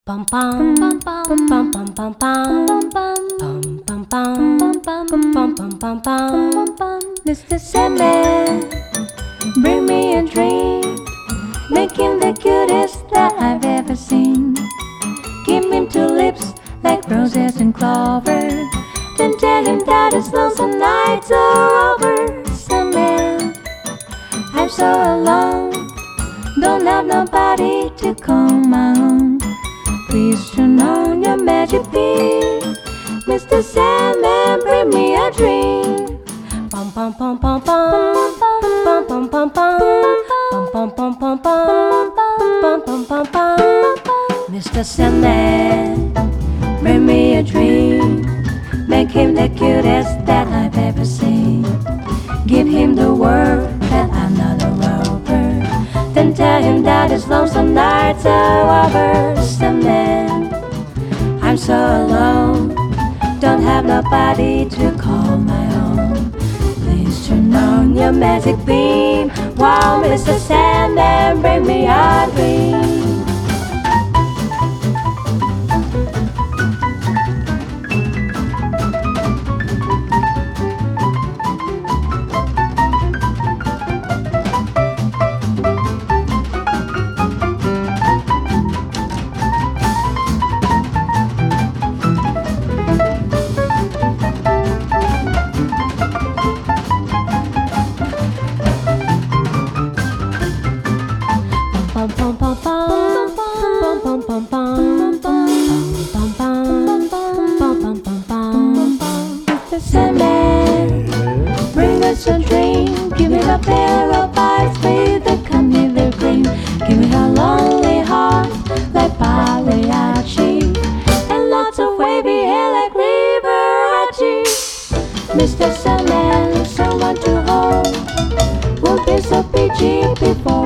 Bum bum bum bum bum bum bum bum bum bum bum. Mr. Sandman, bring me a dream. Make him the cutest that I've ever seen. Give him tulips like roses and clover. Then tell him that his lonesome nights are over. Sandman, I'm so alone, don't have nobody to call my own. Please turn on your magic beam, Mr. Sandman, bring me a dream. Bum bum bum bum bum bum bum bum bum bum bum bum bum bum bum bum bum. Mr. Sandman, bring me a dream. Make him the cutest that I've ever seen. Give him the word that I'm not a rover. Then tell him that his lonesome nights are over. Sandman, I'm so alone, don't have nobody to call my own. Please turn on your magic beam. Wow, Mr. Sandman, bring me a dream. Mr. Sandman, bring us a dream. Give me a pair of eyes with a carnival gleam. Give me a lonely heart like Pagliacci, and lots of wavy hair like Liberace. Mr. Sandman, someone to hold. Won't be so peachy before